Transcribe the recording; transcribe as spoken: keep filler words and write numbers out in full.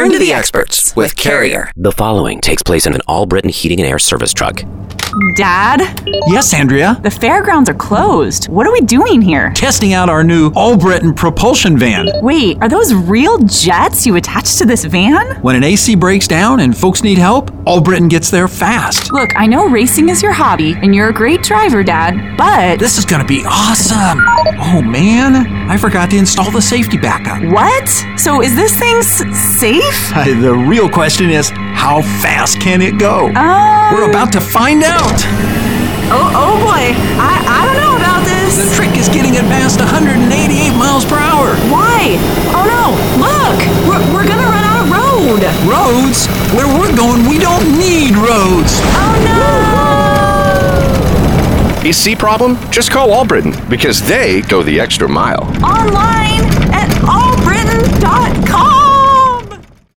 Turn to the experts with Carrier. The following takes place in an All Britain Heating and Air Service truck. Dad? Yes, Andrea? The fairgrounds are closed. What are we doing here? Testing out our new All Britain propulsion van. Wait, are those real jets you attached to this van? When an A C breaks down and folks need help, All Britain gets there fast. Look, I know racing is your hobby, and you're a great driver, Dad, but... This is gonna be awesome! Oh man, I forgot to install the safety backup. What? So is this thing s- safe? Uh, the real question is, how fast can it go? Um... We're about to find out! Oh, oh boy, I, I don't know about this. The trick is getting it past one hundred eighty-eight miles per hour. Why? Oh no, look! We're, we're gonna run out of road! Roads? Where we're going, we don't need roads! Oh no! A C problem? Just call All Britain, because they go the extra mile. Online at all britain dot com